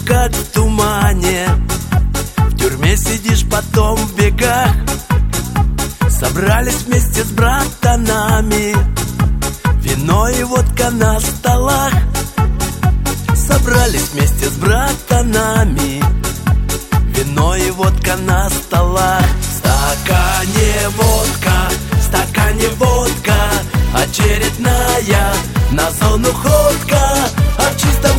как в тумане. В тюрьме сидишь, потом в бегах. Собрались вместе с братанами, вино и водка на столах. Собрались вместе с братанами, вино и водка на столах. В стакане водка, очередная на зону ходка. А в чистом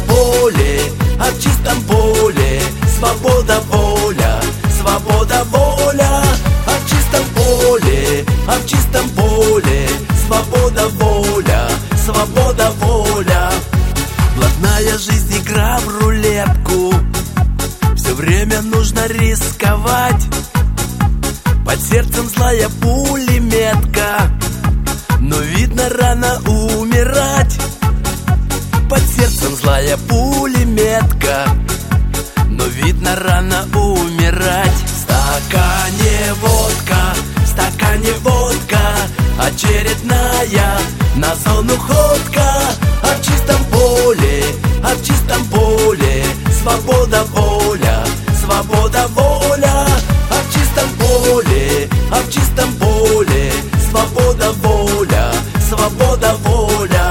поле, свобода, воля, свобода, воля. А в чистом поле, свобода, воля, свобода, воля. Блатная жизнь, игра в рулетку, все время нужно рисковать. Под сердцем злая пулеметка, но видно рано умирать. Под сердцем злая пулеметка, но видно рано умирать. В стакане водка, очередная на зону ходка. А в чистом поле, свобода, воля, свобода, воля. А в чистом поле, свобода, воля, свобода, воля.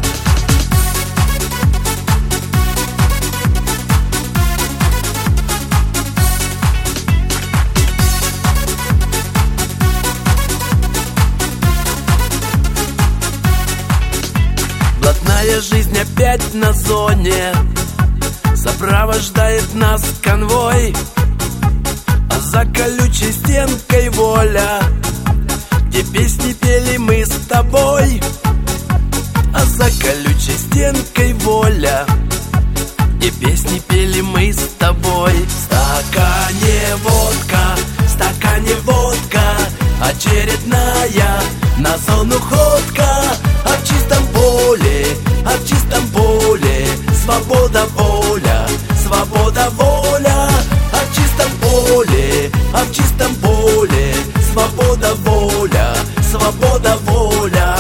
Блатная жизнь опять на зоне, сопровождает нас конвой. А за колючей стенкой воля, где песни пели мы с тобой. А за колючей стенкой воля, где песни пели мы с тобой. В стакане водка, очередная на зону ходка. А в чистом поле, свобода, воля, свобода, воля. А в чистом поле, свобода, воля, свобода, воля.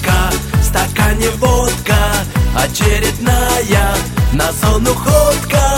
В стакане водка, очередная на зону ходка.